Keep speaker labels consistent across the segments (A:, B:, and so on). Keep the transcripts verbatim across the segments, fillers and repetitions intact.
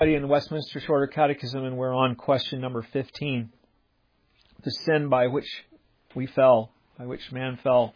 A: In the Westminster Shorter Catechism, and we're on question number fifteen. The sin by which we fell, by which man fell.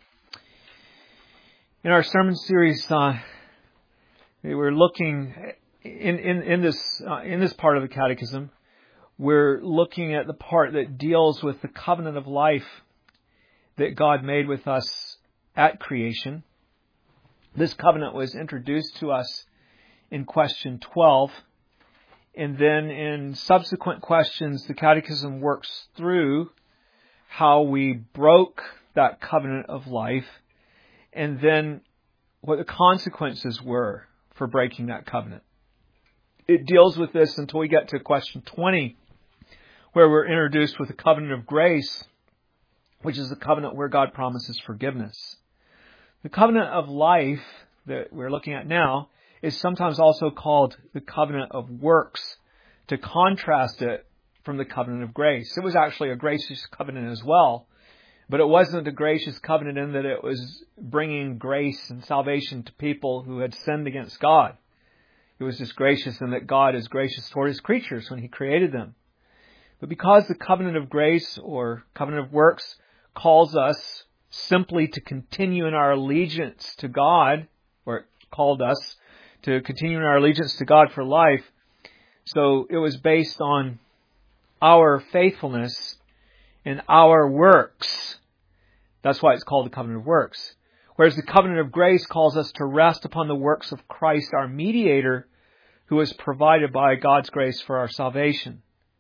A: In our sermon series, uh, we were looking in in, in this uh, in this part of the Catechism. We're looking at the part that deals with the covenant of life that God made with us at creation. This covenant was introduced to us in question twelve. And then in subsequent questions, the Catechism works through how we broke that covenant of life and then what the consequences were for breaking that covenant. It deals with this until we get to question twenty, where we're introduced with the covenant of grace, which is the covenant where God promises forgiveness. The covenant of life that we're looking at now is sometimes also called the covenant of works, to contrast it from the covenant of grace. It was actually a gracious covenant as well, but it wasn't a gracious covenant in that it was bringing grace and salvation to people who had sinned against God. It was just gracious in that God is gracious toward His creatures when He created them. But because the covenant of grace or covenant of works calls us simply to continue in our allegiance to God, or it called us to continue in our allegiance to God for life. So it was based on our faithfulness and our works. That's why it's called the covenant of works. Whereas the covenant of grace calls us to rest upon the works of Christ, our mediator, who is provided by God's grace for our salvation.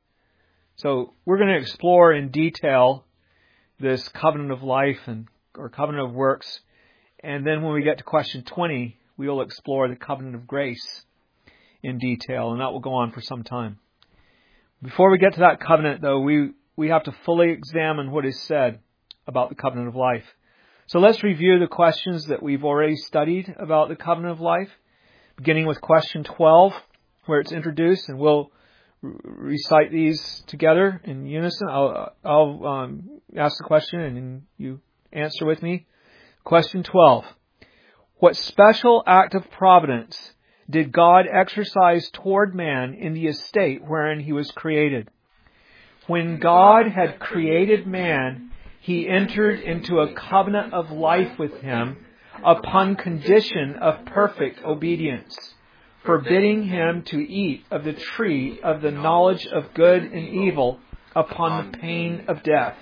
A: So we're going to explore in detail this covenant of life and or covenant of works. And then when we get to question twenty, we will explore the covenant of grace in detail, and that will go on for some time. Before we get to that covenant, though, we, we have to fully examine what is said about the covenant of life. So let's review the questions that we've already studied about the covenant of life, beginning with question twelve, where it's introduced, and we'll recite these together in unison. I'll, I'll um, ask the question, and then you answer with me. Question twelve. What special act of providence did God exercise toward man in the estate wherein he was created? When God had created man, He entered into a covenant of life with him upon condition of perfect obedience, forbidding him to eat of the tree of the knowledge of good and evil upon the pain of death.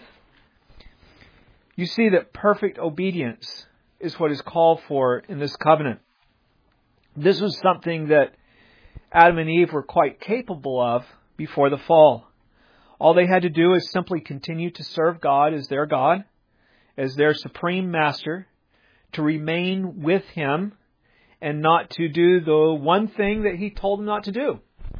A: You see that perfect obedience is what is called for in this covenant. This was something that Adam and Eve were quite capable of before the fall. All they had to do is simply continue to serve God as their God, as their supreme master, to remain with Him, and not to do the one thing that He told them not to do,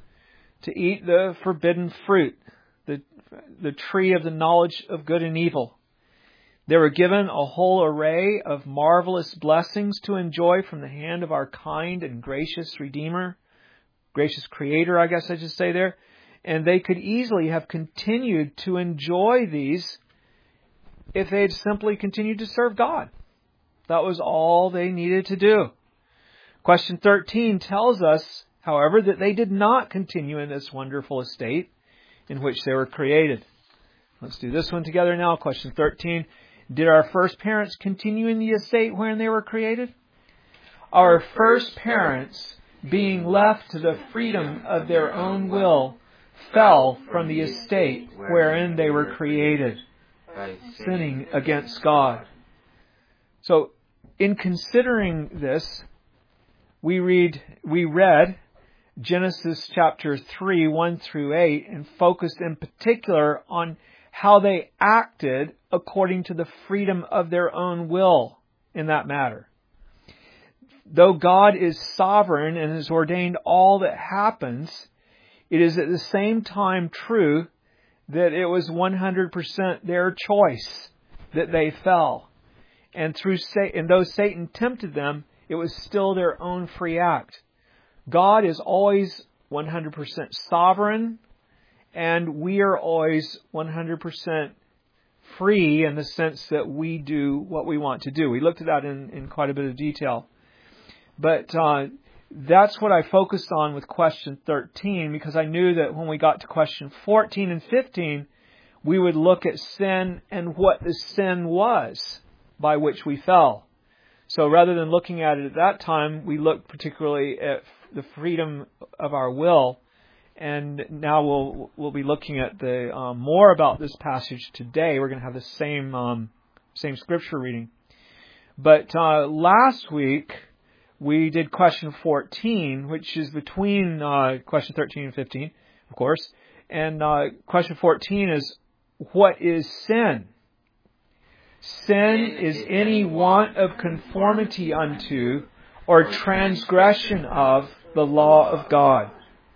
A: to eat the forbidden fruit, the, the tree of the knowledge of good and evil. They were given a whole array of marvelous blessings to enjoy from the hand of our kind and gracious Redeemer, gracious Creator, I guess I should say there. And they could easily have continued to enjoy these if they had simply continued to serve God. That was all they needed to do. Question thirteen tells us, however, that they did not continue in this wonderful estate in which they were created. Let's do this one together now. Question thirteen. Did our first parents continue in the estate wherein they were created? Our first parents, being left to the freedom of their own will, fell from the estate wherein they were created, sinning against God. So, in considering this, we read, we read Genesis chapter three, one through eight, and focused in particular on how they acted according to the freedom of their own will in that matter. Though God is sovereign and has ordained all that happens, it is at the same time true that it was one hundred percent their choice that they fell. And through and though Satan tempted them, it was still their own free act. God is always one hundred percent sovereign, and we are always one hundred percent free in the sense that we do what we want to do. We looked at that in, in quite a bit of detail. But uh, that's what I focused on with question thirteen, because I knew that when we got to question fourteen and fifteen, we would look at sin and what the sin was by which we fell. So rather than looking at it at that time, we looked particularly at the freedom of our will. And now we'll we'll be looking at the um, more about this passage today. We're going to have the same um, same scripture reading. But uh, last week we did question fourteen, which is between uh, question thirteen and fifteen, of course. And uh, question fourteen is, what is sin? Sin is any want of conformity unto or transgression of the law of God.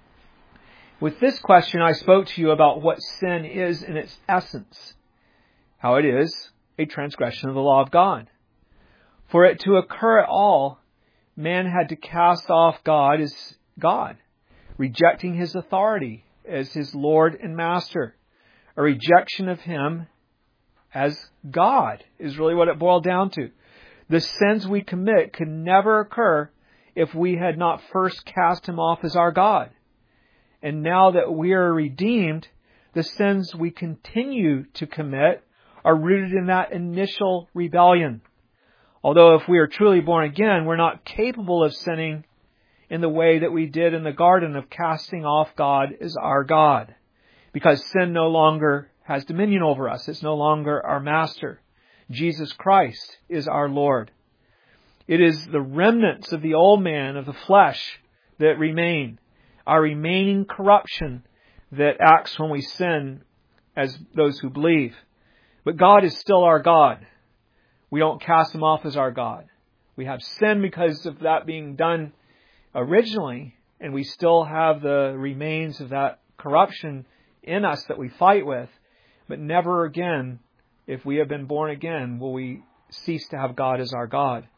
A: With this question, I spoke to you about what sin is in its essence, how it is a transgression of the law of God. For it to occur at all, man had to cast off God as God, rejecting His authority as His Lord and Master. A rejection of Him as God is really what it boiled down to. The sins we commit could never occur if we had not first cast Him off as our God. And now that we are redeemed, the sins we continue to commit are rooted in that initial rebellion. Although if we are truly born again, we're not capable of sinning in the way that we did in the garden of casting off God as our God. Because sin no longer has dominion over us. It's no longer our master. Jesus Christ is our Lord. It is the remnants of the old man, of the flesh, that remain. Our remaining corruption that acts when we sin as those who believe. But God is still our God. We don't cast Him off as our God. We have sin because of that being done originally, and we still have the remains of that corruption in us that we fight with. But never again, if we have been born again, will we cease to have God as our God.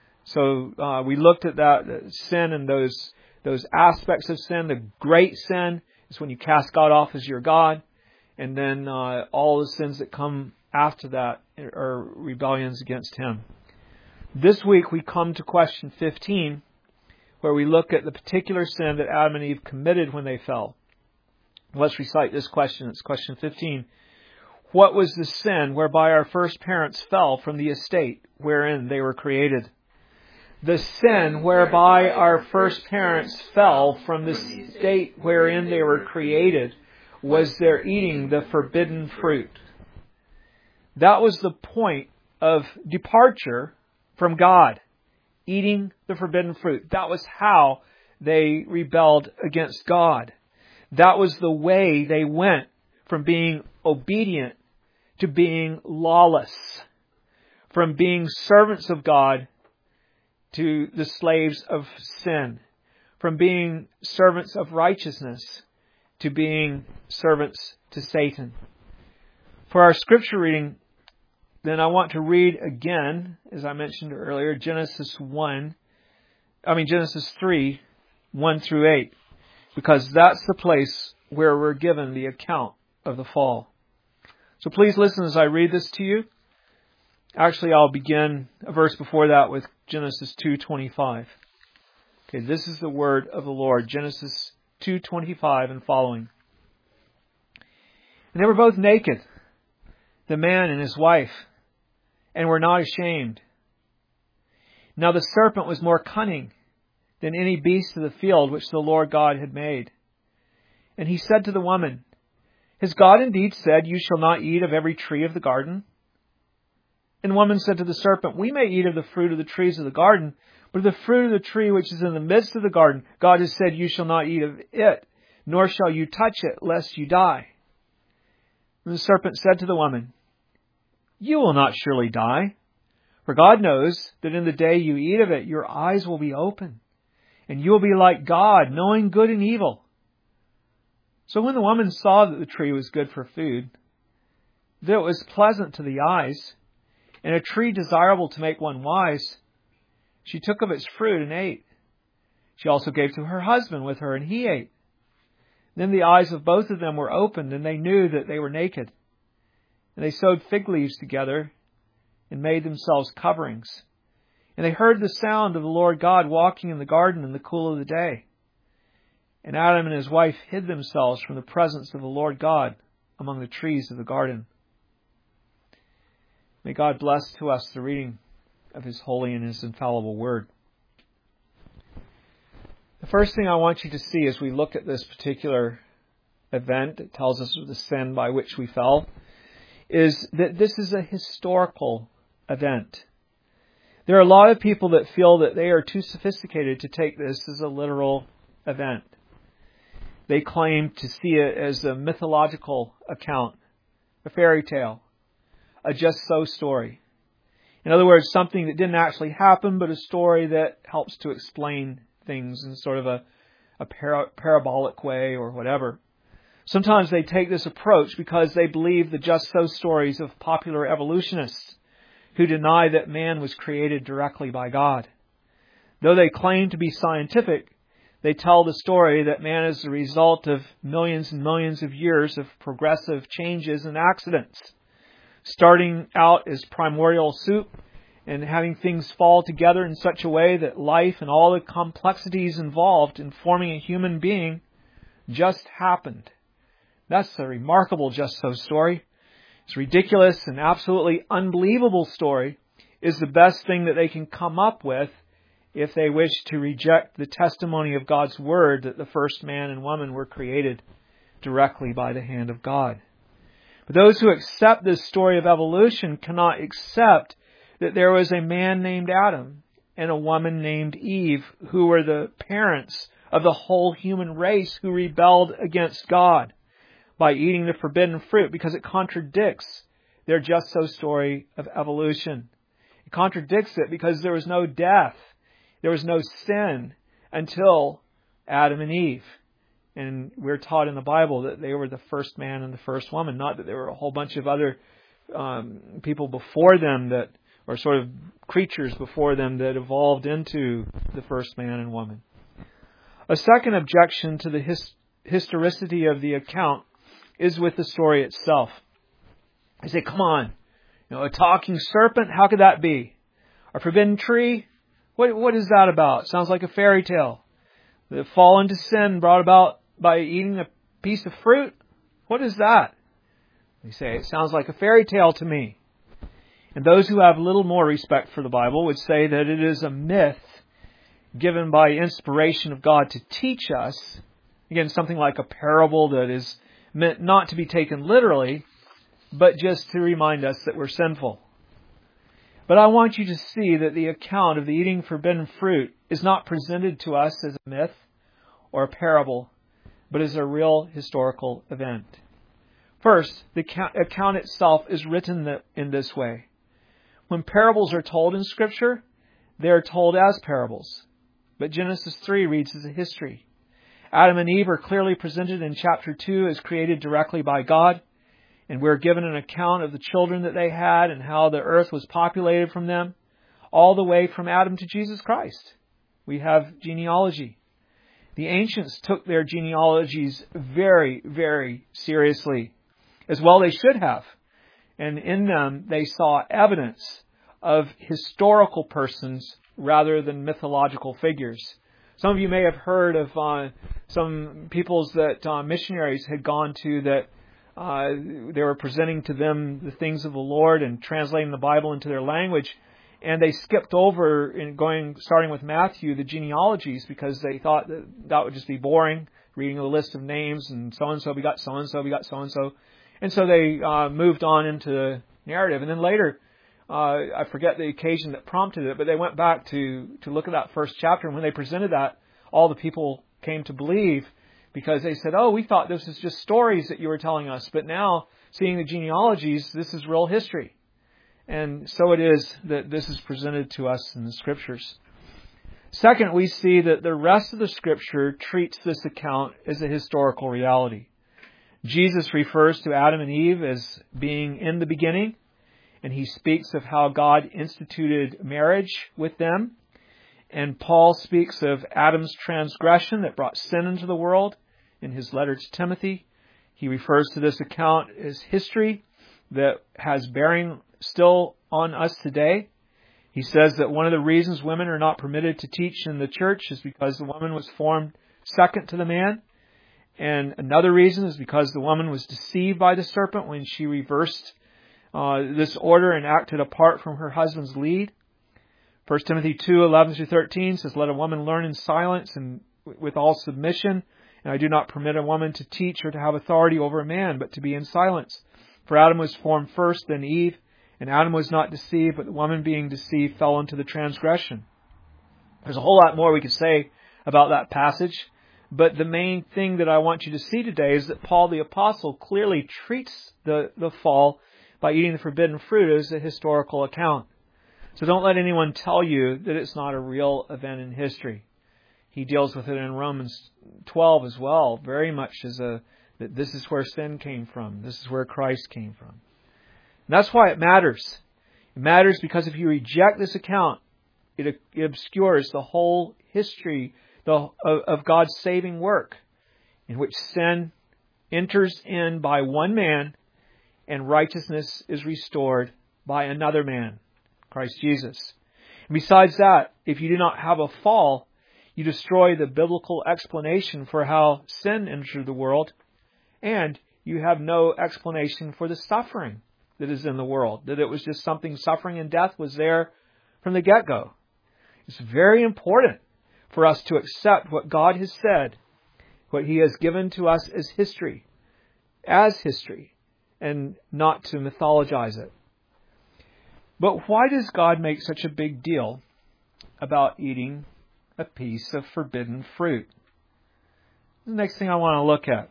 A: So uh, we looked at that, that sin and those those aspects of sin. The great sin is when you cast God off as your God. And then uh, all the sins that come after that are rebellions against Him. This week we come to question fifteen, where we look at the particular sin that Adam and Eve committed when they fell. Let's recite this question. It's question fifteen. What was the sin whereby our first parents fell from the estate wherein they were created? The sin whereby our first parents fell from the state wherein they were created was their eating the forbidden fruit. That was the point of departure from God, eating the forbidden fruit. That was how they rebelled against God. That was the way they went from being obedient to being lawless, from being servants of God to the slaves of sin, from being servants of righteousness to being servants to Satan. For our scripture reading, then I want to read again, as I mentioned earlier, Genesis one, I mean Genesis three, one through eight, because that's the place where we're given the account of the fall. So please listen as I read this to you. Actually, I'll begin a verse before that with Genesis two twenty-five. Okay, this is the word of the Lord, Genesis two twenty-five and following. And they were both naked, the man and his wife, and were not ashamed. Now the serpent was more cunning than any beast of the field which the Lord God had made. And he said to the woman, Has God indeed said, You shall not eat of every tree of the garden? And the woman said to the serpent, We may eat of the fruit of the trees of the garden, but of the fruit of the tree which is in the midst of the garden, God has said, You shall not eat of it, nor shall you touch it, lest you die. And the serpent said to the woman, You will not surely die, for God knows that in the day you eat of it, your eyes will be open, and you will be like God, knowing good and evil. So when the woman saw that the tree was good for food, that it was pleasant to the eyes, and a tree desirable to make one wise, she took of its fruit and ate. She also gave to her husband with her, and he ate. Then the eyes of both of them were opened, and they knew that they were naked. And they sewed fig leaves together and made themselves coverings. And they heard the sound of the Lord God walking in the garden in the cool of the day. And Adam and his wife hid themselves from the presence of the Lord God among the trees of the garden. May God bless to us the reading of His holy and His infallible word. The first thing I want you to see as we look at this particular event that tells us of the sin by which we fell is that this is a historical event. There are a lot of people that feel that they are too sophisticated to take this as a literal event. They claim to see it as a mythological account, a fairy tale, a just-so story. In other words, something that didn't actually happen, but a story that helps to explain things in sort of a, a para- parabolic way or whatever. Sometimes they take this approach because they believe the just-so stories of popular evolutionists who deny that man was created directly by God. Though they claim to be scientific, they tell the story that man is the result of millions and millions of years of progressive changes and accidents, starting out as primordial soup and having things fall together in such a way that life and all the complexities involved in forming a human being just happened. That's a remarkable just-so story. It's ridiculous and absolutely unbelievable story is the best thing that they can come up with if they wish to reject the testimony of God's Word that the first man and woman were created directly by the hand of God. But those who accept this story of evolution cannot accept that there was a man named Adam and a woman named Eve who were the parents of the whole human race who rebelled against God by eating the forbidden fruit, because it contradicts their just-so story of evolution. It contradicts it because there was no death, there was no sin until Adam and Eve. And we're taught in the Bible that they were the first man and the first woman, not that there were a whole bunch of other um, people before them that, or sort of creatures before them that evolved into the first man and woman. A second objection to the his, historicity of the account is with the story itself. I say, come on, you know, a talking serpent, how could that be? A forbidden tree, what what is that about? Sounds like a fairy tale. The fall into sin brought about by eating a piece of fruit, what is that? They say, it sounds like a fairy tale to me. And those who have little more respect for the Bible would say that it is a myth given by inspiration of God to teach us, again, something like a parable that is meant not to be taken literally, but just to remind us that we're sinful. But I want you to see that the account of the eating forbidden fruit is not presented to us as a myth or a parable, but as a real historical event. First, the account itself is written in this way. When parables are told in Scripture, they are told as parables. But Genesis three reads as a history. Adam and Eve are clearly presented in chapter two as created directly by God, and we're given an account of the children that they had and how the earth was populated from them, all the way from Adam to Jesus Christ. We have genealogy. The ancients took their genealogies very, very seriously, as well they should have. And in them, they saw evidence of historical persons rather than mythological figures. Some of you may have heard of uh, some peoples that uh, missionaries had gone to that uh, they were presenting to them the things of the Lord and translating the Bible into their language. And they skipped over, in going starting with Matthew, the genealogies, because they thought that that would just be boring, reading a list of names and so-and-so, we got so-and-so, we got so-and-so. And so they uh, moved on into the narrative. And then later, uh, I forget the occasion that prompted it, but they went back to, to look at that first chapter. And when they presented that, all the people came to believe because they said, oh, we thought this was just stories that you were telling us. But now, seeing the genealogies, this is real history. And so it is that this is presented to us in the Scriptures. Second, we see that the rest of the Scripture treats this account as a historical reality. Jesus refers to Adam and Eve as being in the beginning, and he speaks of how God instituted marriage with them. And Paul speaks of Adam's transgression that brought sin into the world in his letter to Timothy. He refers to this account as history that has bearing still on us today. He says that one of the reasons women are not permitted to teach in the church is because the woman was formed second to the man. And another reason is because the woman was deceived by the serpent when she reversed uh, this order and acted apart from her husband's lead. First Timothy two, eleven through thirteen says, "Let a woman learn in silence and with all submission. And I do not permit a woman to teach or to have authority over a man, but to be in silence. For Adam was formed first, then Eve. And Adam was not deceived, but the woman being deceived fell into the transgression." There's a whole lot more we could say about that passage. But the main thing that I want you to see today is that Paul the Apostle clearly treats the, the fall by eating the forbidden fruit as a historical account. So don't let anyone tell you that it's not a real event in history. He deals with it in Romans twelve as well, very much as a, that this is where sin came from. This is where Christ came from. And that's why it matters. It matters because if you reject this account, it, it obscures the whole history the, of, of God's saving work, in which sin enters in by one man and righteousness is restored by another man, Christ Jesus. And besides that, if you do not have a fall, you destroy the biblical explanation for how sin entered the world, and you have no explanation for the suffering that is in the world, that it was just something, suffering and death was there from the get-go. It's very important for us to accept what God has said, what He has given to us as history, as history, and not to mythologize it. But why does God make such a big deal about eating a piece of forbidden fruit? The next thing I want to look at.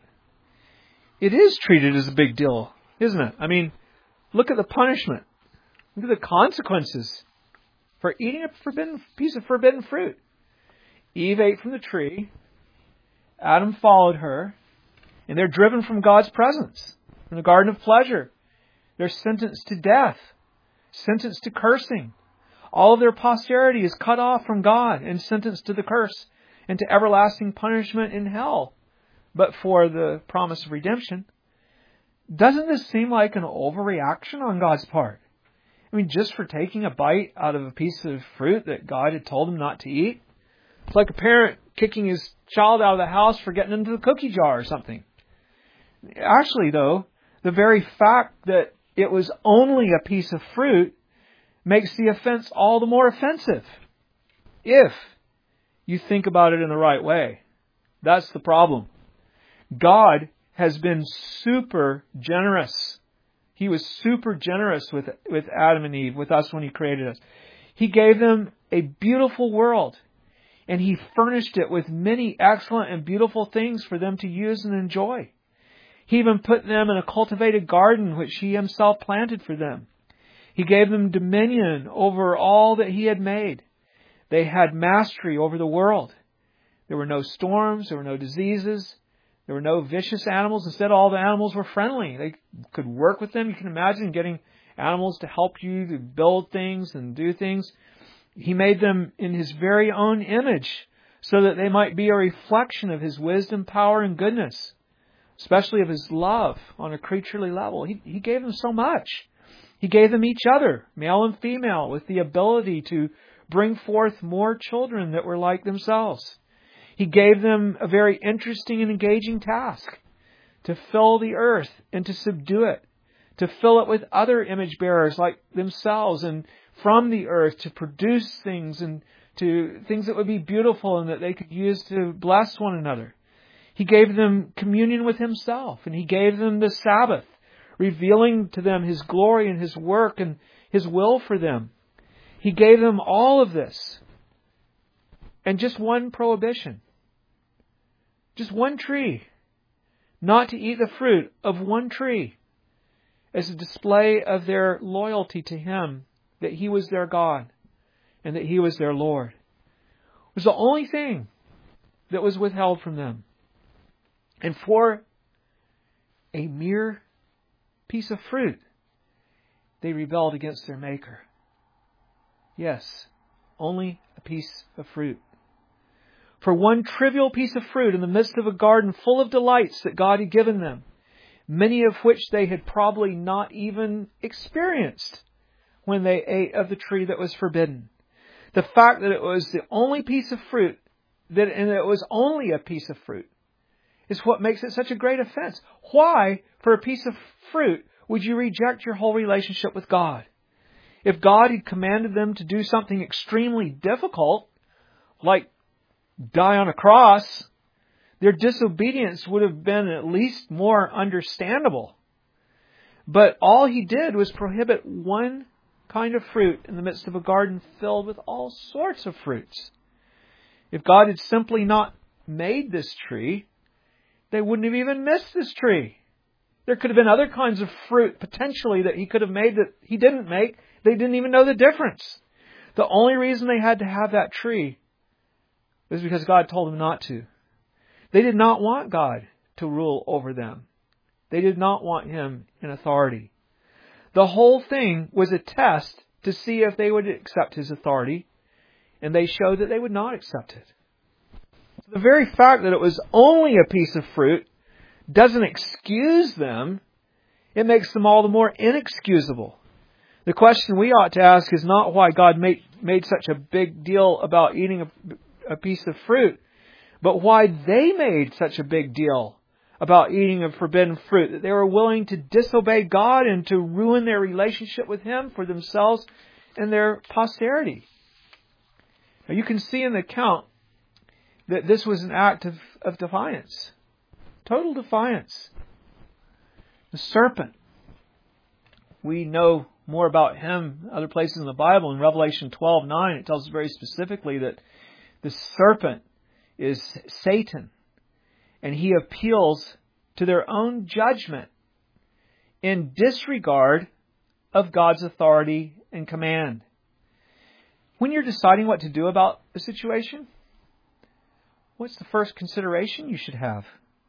A: It is treated as a big deal, isn't it? I mean, look at the punishment. Look at the consequences for eating a forbidden piece of forbidden fruit. Eve ate from the tree. Adam followed her. And they're driven from God's presence, from the garden of pleasure. They're sentenced to death, sentenced to cursing. All of their posterity is cut off from God and sentenced to the curse and to everlasting punishment in hell, but for the promise of redemption. Doesn't this seem like an overreaction on God's part? I mean, just for taking a bite out of a piece of fruit that God had told him not to eat? It's like a parent kicking his child out of the house for getting into the cookie jar or something. Actually, though, the very fact that it was only a piece of fruit makes the offense all the more offensive, if you think about it in the right way. That's the problem. God has been super generous. He was super generous with, with Adam and Eve, with us when He created us. He gave them a beautiful world, and He furnished it with many excellent and beautiful things for them to use and enjoy. He even put them in a cultivated garden which He Himself planted for them. He gave them dominion over all that He had made. They had mastery over the world. There were no storms, there were no diseases, there were no vicious animals. Instead, all the animals were friendly. They could work with them. You can imagine getting animals to help you to build things and do things. He made them in His very own image so that they might be a reflection of His wisdom, power, and goodness, especially of His love on a creaturely level. He, he gave them so much. He gave them each other, male and female, with the ability to bring forth more children that were like themselves. He gave them a very interesting and engaging task to fill the earth and to subdue it, to fill it with other image bearers like themselves, and from the earth to produce things and to things that would be beautiful and that they could use to bless one another. He gave them communion with Himself, and He gave them the Sabbath, revealing to them His glory and His work and His will for them. He gave them all of this. And just one prohibition. Just one tree. Not to eat the fruit of one tree. As a display of their loyalty to Him, that He was their God and that He was their Lord. It was the only thing that was withheld from them. And for a mere piece of fruit, they rebelled against their Maker. Yes, only a piece of fruit. For one trivial piece of fruit in the midst of a garden full of delights that God had given them, many of which they had probably not even experienced. when they ate of the tree that was forbidden. The fact that it was the only piece of fruit, that and it was only a piece of fruit, is what makes it such a great offense. Why, for a piece of fruit, would you reject your whole relationship with God? If God had commanded them to do something extremely difficult, like die on a cross, their disobedience would have been at least more understandable. But all He did was prohibit one kind of fruit in the midst of a garden filled with all sorts of fruits. If God had simply not made this tree, they wouldn't have even missed this tree. There could have been other kinds of fruit potentially that He could have made that He didn't make. They didn't even know the difference. The only reason they had to have that tree was because God told them not to. They did not want God to rule over them. They did not want Him in authority. The whole thing was a test to see if they would accept His authority, and they showed that they would not accept it. The very fact that it was only a piece of fruit doesn't excuse them. It makes them all the more inexcusable. The question we ought to ask is not why God made, made such a big deal about eating a, a piece of fruit, but why they made such a big deal about eating of forbidden fruit, that they were willing to disobey God and to ruin their relationship with Him for themselves and their posterity. Now you can see in the account that this was an act of, of defiance. Total defiance. The serpent. We know more about him other places in the Bible. In Revelation twelve nine, it tells us very specifically that the serpent is Satan. And he appeals to their own judgment in disregard of God's authority and command. When you're deciding what to do about a situation, what's the first consideration you should have?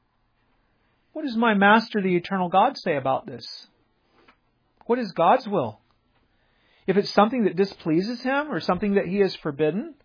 A: What does my Master, the eternal God, say about this? What is God's will? If it's something that displeases Him or something that He has forbidden,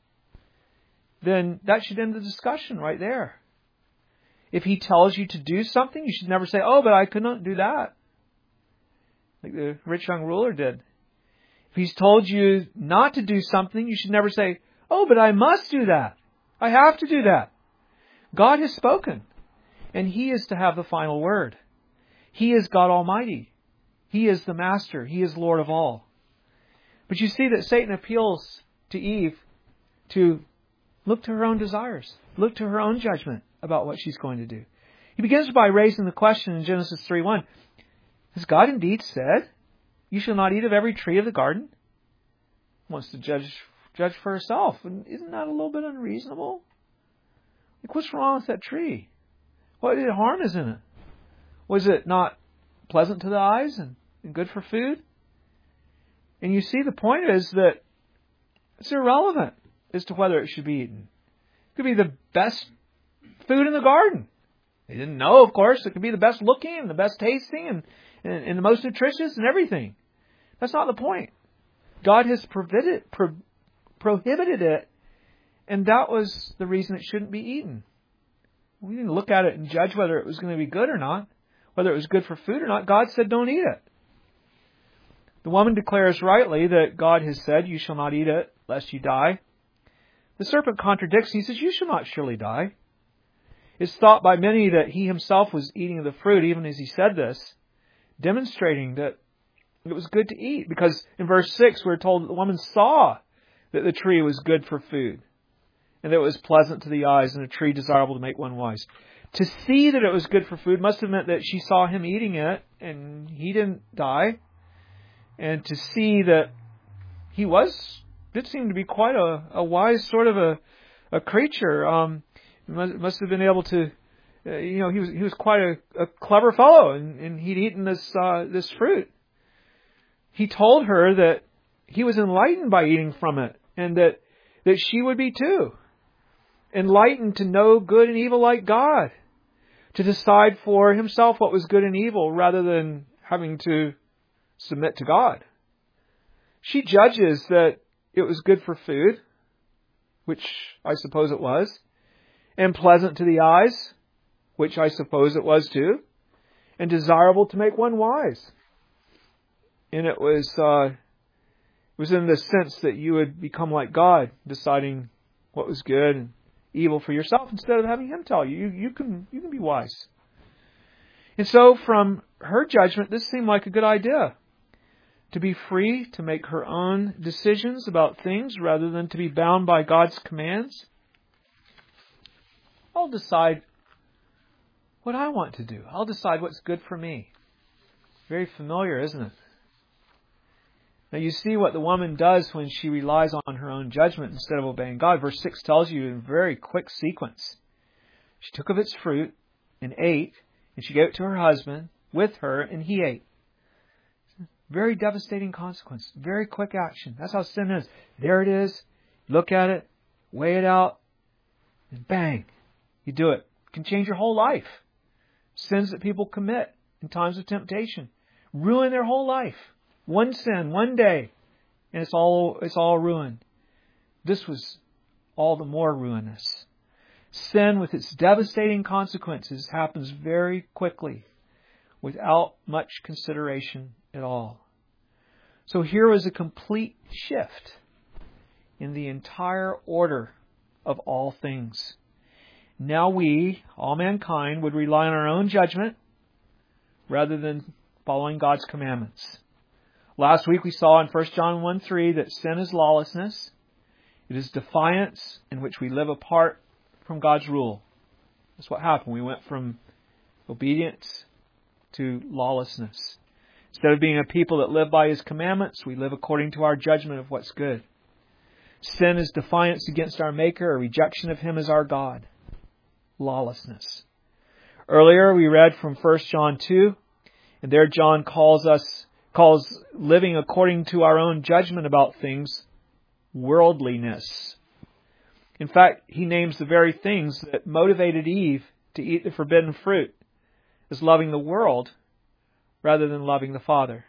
A: then that should end the discussion right there. If He tells you to do something, you should never say, oh, but I could not do that. Like the rich young ruler did. If He's told you not to do something, you should never say, oh, but I must do that. I have to do that. God has spoken, and He is to have the final word. He is God Almighty. He is the Master. He is Lord of all. But you see that Satan appeals to Eve to look to her own desires, look to her own judgment about what she's going to do. He begins by raising the question in Genesis three one. Has God indeed said, you shall not eat of every tree of the garden? Wants to judge judge for herself. And isn't that a little bit unreasonable? Like, what's wrong with that tree? What harm is in it? Was it not pleasant to the eyes and, and good for food? And you see, the point is that it's irrelevant as to whether it should be eaten. It could be the best food in the garden. They didn't know, of course. It could be the best looking and the best tasting and, and, and the most nutritious and everything. That's not the point. God has prohibited, pro, prohibited it, and that was the reason it shouldn't be eaten. We didn't look at it and judge whether it was going to be good or not, whether it was good for food or not. God said, don't eat it. The woman declares rightly that God has said, you shall not eat it, lest you die. The serpent contradicts. He says, you shall not surely die. It's thought by many that he himself was eating of the fruit, even as he said this, demonstrating that it was good to eat. Because in verse six, we're told that the woman saw that the tree was good for food, and that it was pleasant to the eyes, and a tree desirable to make one wise. To see that it was good for food must have meant that she saw him eating it, and he didn't die. And to see that he was, did seem to be quite a, a wise sort of a, a creature. Um, must, must have been able to, uh, you know, he was he was quite a, a clever fellow, and, and he'd eaten this uh, this fruit. He told her that he was enlightened by eating from it, and that that she would be too. Enlightened to know good and evil like God, to decide for himself what was good and evil rather than having to submit to God. She judges that it was good for food, which I suppose it was, and pleasant to the eyes, which I suppose it was too, and desirable to make one wise. And it was uh, was in the sense that you would become like God, deciding what was good and evil for yourself instead of having Him tell you. You, you can you can be wise. And so from her judgment, this seemed like a good idea. To be free to make her own decisions about things rather than to be bound by God's commands. I'll decide what I want to do. I'll decide what's good for me. Very familiar, isn't it? Now you see what the woman does when she relies on her own judgment instead of obeying God. Verse six tells you in a very quick sequence. She took of its fruit and ate, and she gave it to her husband with her, and he ate. Very devastating consequence. Very quick action. That's how sin is. There it is. Look at it. Weigh it out. And bang. You do it. It can change your whole life. Sins that people commit in times of temptation. Ruin their whole life. One sin, one day. And it's all, it's all ruined. This was all the more ruinous. Sin with its devastating consequences happens very quickly without much consideration at all. So here was a complete shift in the entire order of all things. Now we, all mankind, would rely on our own judgment rather than following God's commandments. Last week we saw in First John one three that sin is lawlessness. It is defiance in which we live apart from God's rule. That's what happened. We went from obedience to lawlessness. Instead of being a people that live by His commandments, we live according to our judgment of what's good. Sin is defiance against our Maker, a rejection of Him as our God. Lawlessness. Earlier we read from First John two, and there John calls us, calls living according to our own judgment about things, worldliness. In fact, he names the very things that motivated Eve to eat the forbidden fruit as loving the world rather than loving the Father.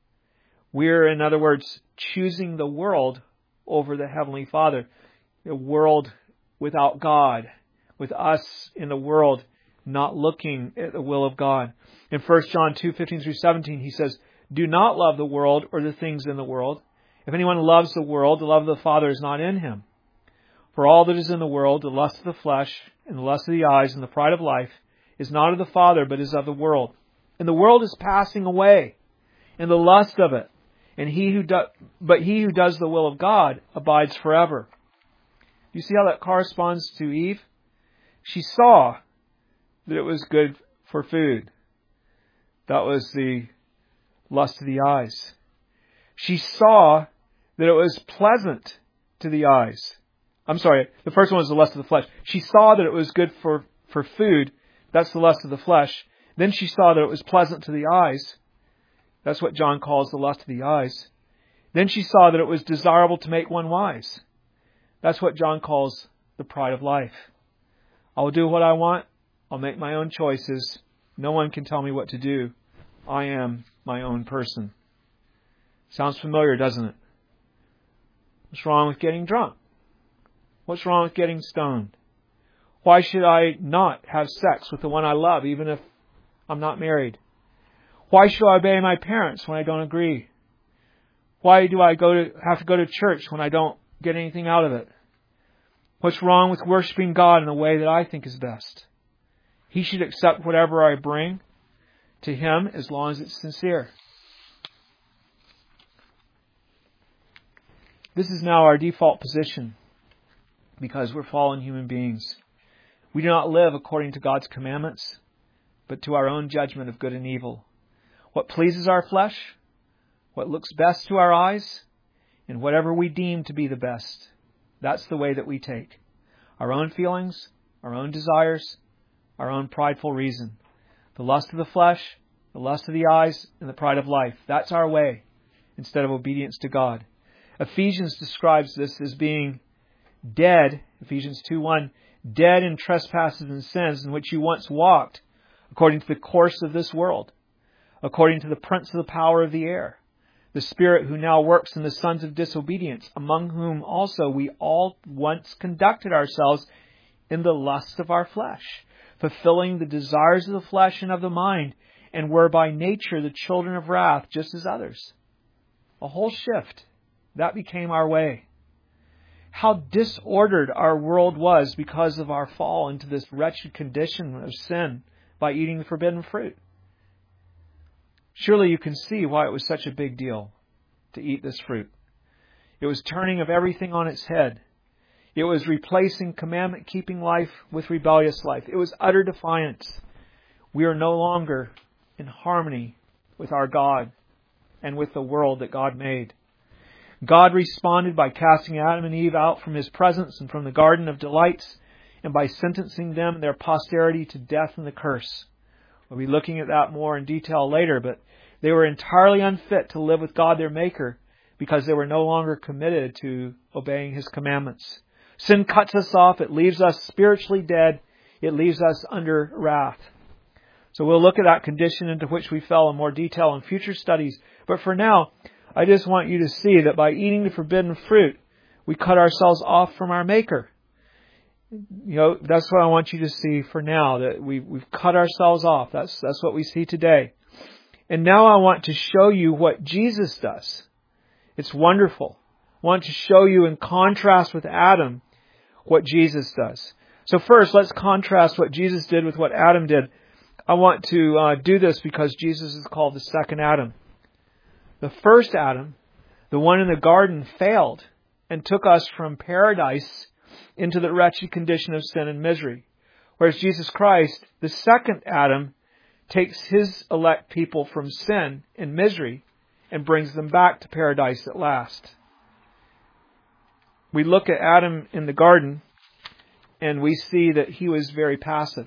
A: We're, in other words, choosing the world over the Heavenly Father. A world without God, with us in the world not looking at the will of God. In First John two fifteen through seventeen, he says, "Do not love the world or the things in the world. If anyone loves the world, the love of the Father is not in him. For all that is in the world, the lust of the flesh, and the lust of the eyes, and the pride of life, is not of the Father, but is of the world. And the world is passing away, and the lust of it. And he who do, but he who does the will of God abides forever." Do you see how that corresponds to Eve? She saw that it was good for food. That was the lust of the eyes. She saw that it was pleasant to the eyes. I'm sorry, the first one was the lust of the flesh. She saw that it was good for, for food. That's the lust of the flesh. Then she saw that it was pleasant to the eyes. That's what John calls the lust of the eyes. Then she saw that it was desirable to make one wise. That's what John calls the pride of life. I will do what I want. I'll make my own choices. No one can tell me what to do. I am my own person. Sounds familiar, doesn't it? What's wrong with getting drunk? What's wrong with getting stoned? Why should I not have sex with the one I love, even if I'm not married? Why should I obey my parents when I don't agree? Why do I go to have to go to church when I don't get anything out of it? What's wrong with worshiping God in the way that I think is best? He should accept whatever I bring to Him as long as it's sincere. This is now our default position because we're fallen human beings. We do not live according to God's commandments, but to our own judgment of good and evil. What pleases our flesh, what looks best to our eyes, and whatever we deem to be the best. That's the way that we take. Our own feelings, our own desires, our own prideful reason. The lust of the flesh, the lust of the eyes, and the pride of life. That's our way instead of obedience to God. Ephesians describes this as being dead, Ephesians two one, dead in trespasses and sins in which you once walked, according to the course of this world, according to the prince of the power of the air, the spirit who now works in the sons of disobedience, among whom also we all once conducted ourselves in the lusts of our flesh, fulfilling the desires of the flesh and of the mind, and were by nature the children of wrath, just as others. A whole shift That became our way. How disordered our world was because of our fall into this wretched condition of sin by eating the forbidden fruit. Surely you can see why it was such a big deal to eat this fruit. It was turning of everything on its head. It was replacing commandment-keeping life with rebellious life. It was utter defiance. We are no longer in harmony with our God and with the world that God made. God responded by casting Adam and Eve out from His presence and from the Garden of Delights, and by sentencing them and their posterity to death and the curse. We'll be looking at that more in detail later, but they were entirely unfit to live with God their Maker because they were no longer committed to obeying His commandments. Sin cuts us off. It leaves us spiritually dead. It leaves us under wrath. So we'll look at that condition into which we fell in more detail in future studies. But for now, I just want you to see that by eating the forbidden fruit, we cut ourselves off from our Maker. You know, that's what I want you to see for now, that we, we've cut ourselves off. That's, that's what we see today. And now I want to show you what Jesus does. It's wonderful. I want to show you in contrast with Adam what Jesus does. So first, let's contrast what Jesus did with what Adam did. I want to uh, do this because Jesus is called the second Adam. The first Adam, the one in the garden, failed and took us from paradise into the wretched condition of sin and misery. Whereas Jesus Christ, the second Adam, takes His elect people from sin and misery and brings them back to paradise at last. We look at Adam in the garden and we see that he was very passive.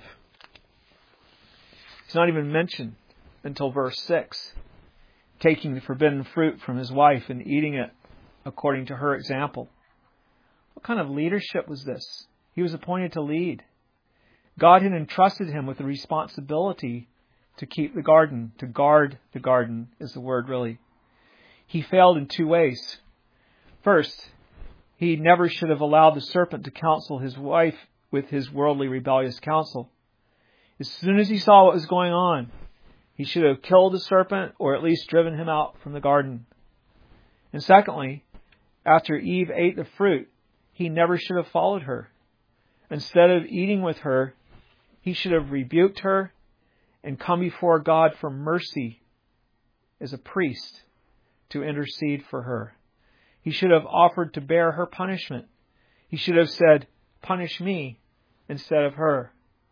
A: He's not even mentioned until verse six. Taking the forbidden fruit from his wife and eating it according to her example. What kind of leadership was this? He was appointed to lead. God had entrusted him with the responsibility to keep the garden, to guard the garden is the word really. He failed in two ways. First, he never should have allowed the serpent to counsel his wife with his worldly rebellious counsel. As soon as he saw what was going on, he should have killed the serpent or at least driven him out from the garden. And secondly, after Eve ate the fruit, he never should have followed her. Instead of eating with her, he should have rebuked her and come before God for mercy as a priest to intercede for her. He should have offered to bear her punishment. He should have said, "Punish me," instead of her.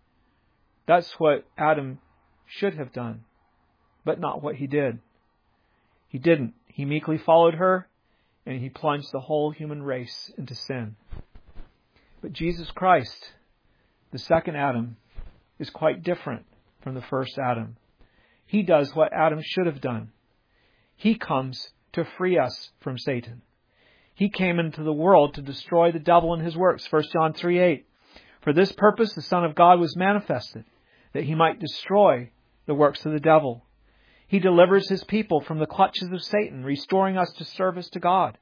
A: That's what Adam should have done, but not what he did. He didn't. He meekly followed her, and he plunged the whole human race into sin. But Jesus Christ, the second Adam, is quite different from the first Adam. He does what Adam should have done. He comes to free us from Satan. He came into the world to destroy the devil and his works. First John three eight. For this purpose the Son of God was manifested, that he might destroy the works of the devil. He delivers his people from the clutches of Satan, restoring us to service to God.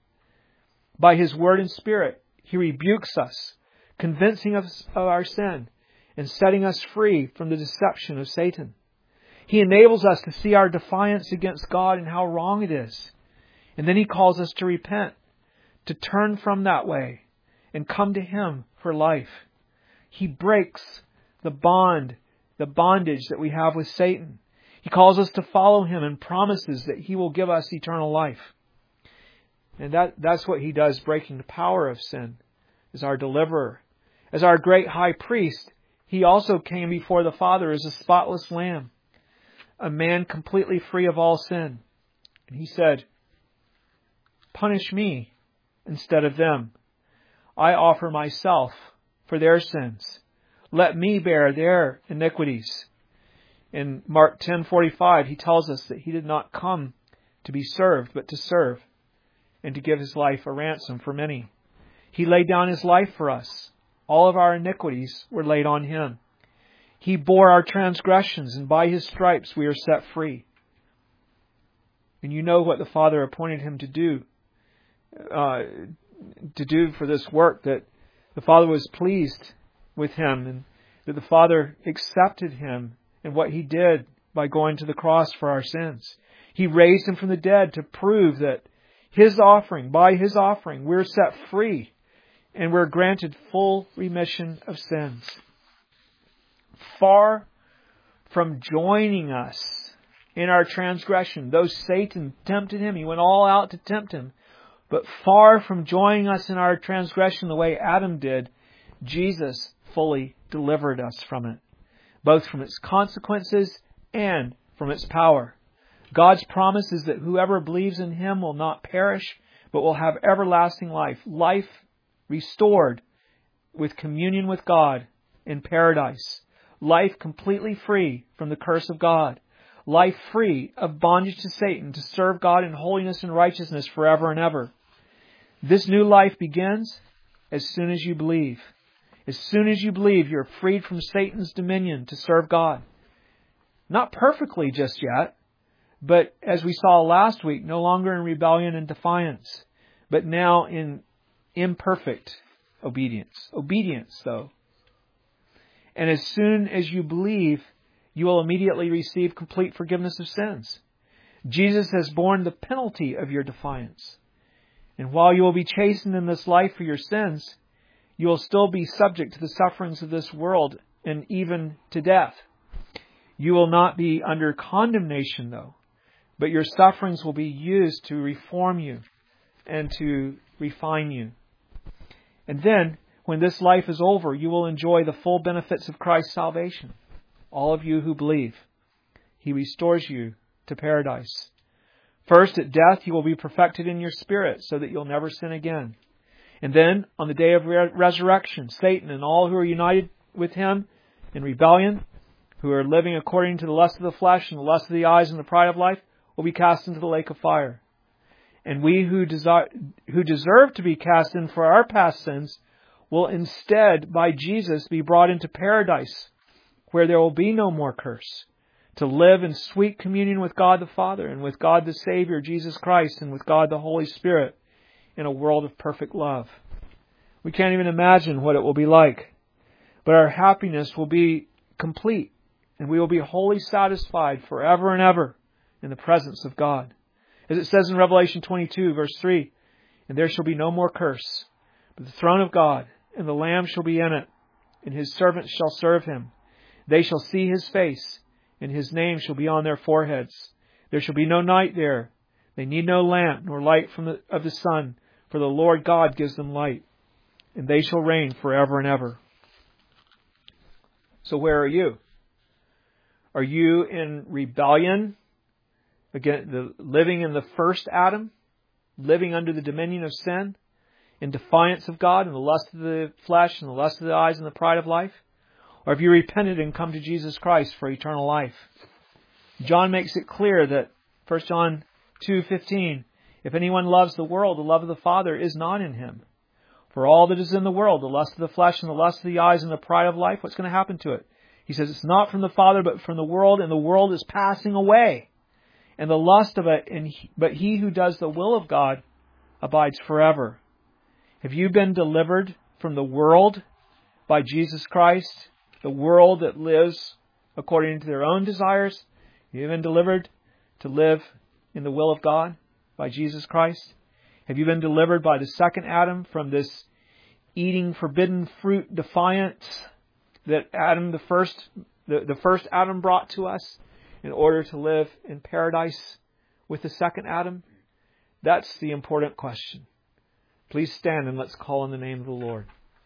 A: By his word and spirit, he rebukes us, convincing us of our sin, and setting us free from the deception of Satan. He enables us to see our defiance against God and how wrong it is. And then he calls us to repent, to turn from that way, and come to him for life. He breaks the bond, the bondage that we have with Satan. He calls us to follow him and promises that he will give us eternal life. And that, that's what he does, breaking the power of sin, as our deliverer. As our great high priest, he also came before the Father as a spotless lamb, a man completely free of all sin. And he said, "Punish me instead of them. I offer myself for their sins. Let me bear their iniquities." In Mark ten forty-five, he tells us that he did not come to be served, but to serve, and to give his life a ransom for many. He laid down his life for us. All of our iniquities were laid on him. He bore our transgressions, and by his stripes we are set free. And you know what the Father appointed him to do, uh, to do for this work, that the Father was pleased with him, and that the Father accepted him and what he did by going to the cross for our sins. He raised him from the dead to prove that His offering, by His offering, we're set free and we're granted full remission of sins. Far from joining us in our transgression, though Satan tempted Him, he went all out to tempt Him, but far from joining us in our transgression the way Adam did, Jesus fully delivered us from it, both from its consequences and from its power. God's promise is that whoever believes in Him will not perish, but will have everlasting life. Life restored with communion with God in paradise. Life completely free from the curse of God. Life free of bondage to Satan to serve God in holiness and righteousness forever and ever. This new life begins as soon as you believe. As soon as you believe, you're freed from Satan's dominion to serve God. Not perfectly just yet, but as we saw last week, no longer in rebellion and defiance, but now in imperfect obedience. Obedience, though. And as soon as you believe, you will immediately receive complete forgiveness of sins. Jesus has borne the penalty of your defiance. And while you will be chastened in this life for your sins, you will still be subject to the sufferings of this world and even to death. You will not be under condemnation, though, but your sufferings will be used to reform you and to refine you. And then, when this life is over, you will enjoy the full benefits of Christ's salvation. All of you who believe, He restores you to paradise. First, at death, you will be perfected in your spirit so that you'll never sin again. And then, on the day of re- resurrection, Satan and all who are united with him in rebellion, who are living according to the lust of the flesh and the lust of the eyes and the pride of life, will be cast into the lake of fire. And we who desire, who deserve to be cast in for our past sins will instead, by Jesus, be brought into paradise, where there will be no more curse, to live in sweet communion with God the Father and with God the Savior, Jesus Christ, and with God the Holy Spirit in a world of perfect love. We can't even imagine what it will be like, but our happiness will be complete, and we will be wholly satisfied forever and ever in the presence of God. As it says in Revelation twenty-two, verse three, "And there shall be no more curse, but the throne of God and the Lamb shall be in it, and His servants shall serve Him. They shall see His face, and His name shall be on their foreheads. There shall be no night there. They need no lamp nor light from the, of the sun, for the Lord God gives them light, and they shall reign forever and ever." So where are you? Are you in rebellion? Again, the, living in the first Adam, living under the dominion of sin, in defiance of God and the lust of the flesh and the lust of the eyes and the pride of life? Or have you repented and come to Jesus Christ for eternal life? John makes it clear that First John two fifteen, "If anyone loves the world, the love of the Father is not in him. For all that is in the world, the lust of the flesh and the lust of the eyes and the pride of life," what's going to happen to it? He says it's not from the Father, but from the world, and the world is passing away, and the lust of it, and he, but he who does the will of God abides forever. Have you been delivered from the world by Jesus Christ? The world that lives according to their own desires? Have you been delivered to live in the will of God by Jesus Christ? Have you been delivered by the second Adam from this eating forbidden fruit defiance that Adam, the first, the, the first Adam brought to us in order to live in paradise with the second Adam? That's the important question. Please stand and let's call on the name of the Lord.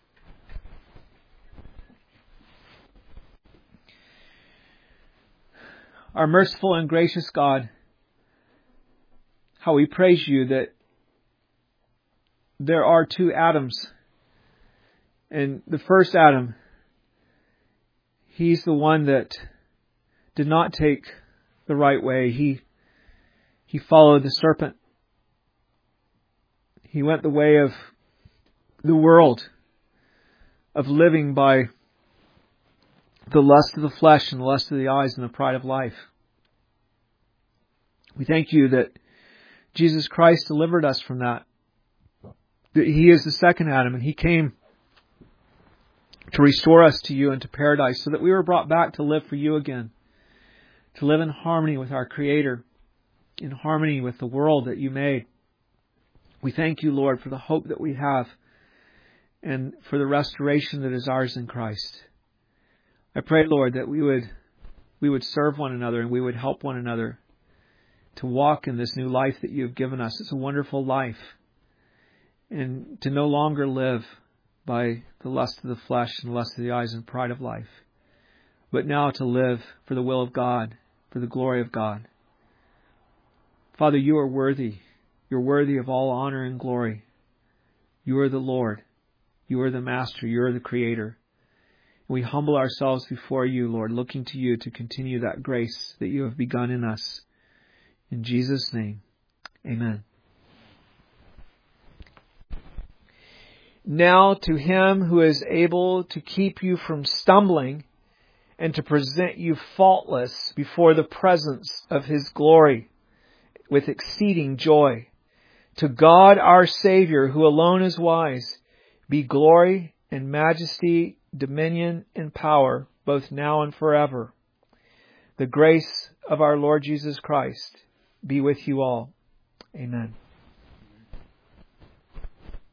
A: Our merciful and gracious God, how we praise You that there are two Adams. And the first Adam, he's the one that did not take the right way. He, he followed the serpent. He went the way of the world, of living by the lust of the flesh and the lust of the eyes and the pride of life. We thank You that Jesus Christ delivered us from that. That He is the second Adam, and He came to restore us to You and to paradise, so that we were brought back to live for You again, to live in harmony with our Creator, in harmony with the world that You made. We thank you, Lord, for the hope that we have and for the restoration that is ours in Christ. I pray, Lord, that we would we would serve one another and we would help one another to walk in this new life that you have given us. It's a wonderful life. And to no longer live by the lust of the flesh and the lust of the eyes and pride of life, but now to live for the will of God, for the glory of God. Father, you are worthy. You're worthy of all honor and glory. You are the Lord. You are the Master. You are the Creator. We humble ourselves before you, Lord, looking to you to continue that grace that you have begun in us. In Jesus' name, amen. Now to him who is able to keep you from stumbling and to present you faultless before the presence of his glory with exceeding joy. To God our Savior, who alone is wise, be glory and majesty, dominion and power, both now and forever. The grace of our Lord Jesus Christ be with you all. Amen.